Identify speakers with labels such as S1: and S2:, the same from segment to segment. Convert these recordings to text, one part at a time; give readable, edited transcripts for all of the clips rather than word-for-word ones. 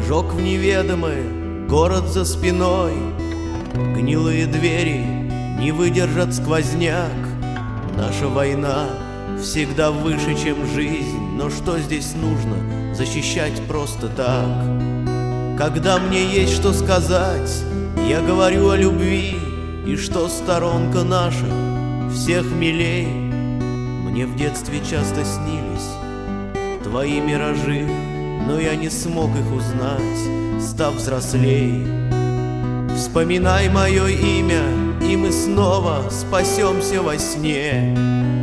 S1: Прыжок в неведомое, город за спиной. Гнилые двери не выдержат сквозняк. Наша война всегда выше, чем жизнь. Но что здесь нужно защищать просто так? Когда мне есть что сказать, я говорю о любви. И что сторонка наша всех милей. Мне в детстве часто снились твои миражи, но я не смог их узнать, став взрослей. Вспоминай мое имя, и мы снова спасемся во сне.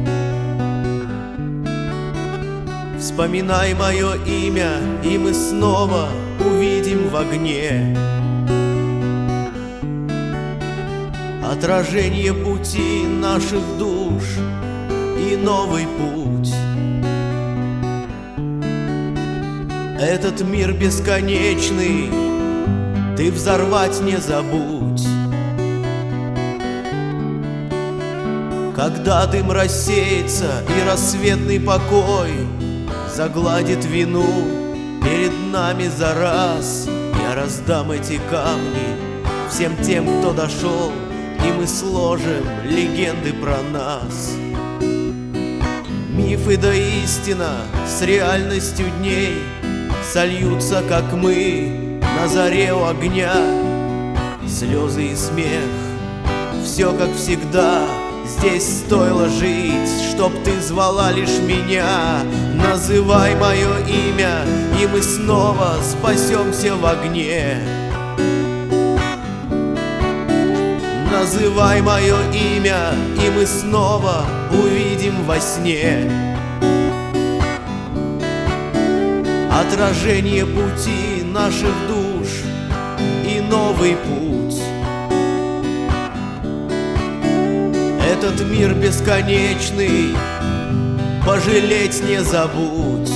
S1: Вспоминай мое имя, и мы снова увидим в огне отражение пути наших душ и новый путь. Этот мир бесконечный ты взорвать не забудь. Когда дым рассеется и рассветный покой загладит вину перед нами за раз, я раздам эти камни всем тем, кто дошел, и мы сложим легенды про нас. Мифы да истина с реальностью дней сольются, как мы на заре у огня. Слезы и смех, все как всегда. Здесь стоило жить, чтоб ты звала лишь меня. Называй мое имя, и мы снова спасемся в огне. Называй мое имя, и мы снова увидим во сне отражение пути наших душ и новый путь. Этот мир бесконечный пожалеть не забудь.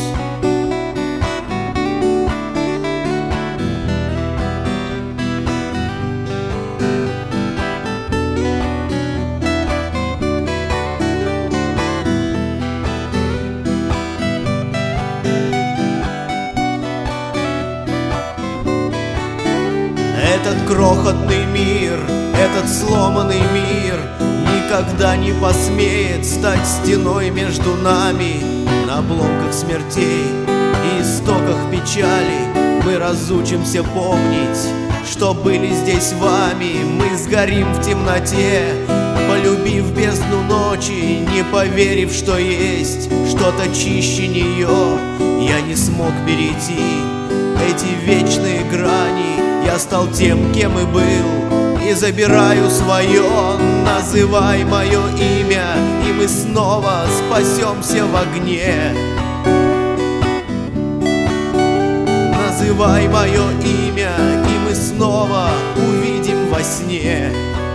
S1: Этот крохотный мир, этот сломанный мир никогда не посмеет стать стеной между нами. На обломках смертей и истоках печали мы разучимся помнить, что были здесь вами. Мы сгорим в темноте, полюбив бездну ночи, не поверив, что есть что-то чище нее. Я не смог перейти эти вечные грани. Я стал тем, кем и был, и забираю свое. Называй мое имя, и мы снова спасемся в огне. Называй мое имя, и мы снова увидим во сне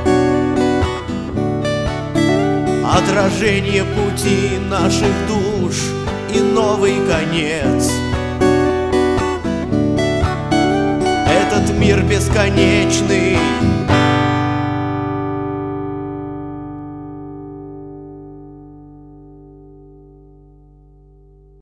S1: отражение пути наших душ и новый конец. Этот мир бесконечный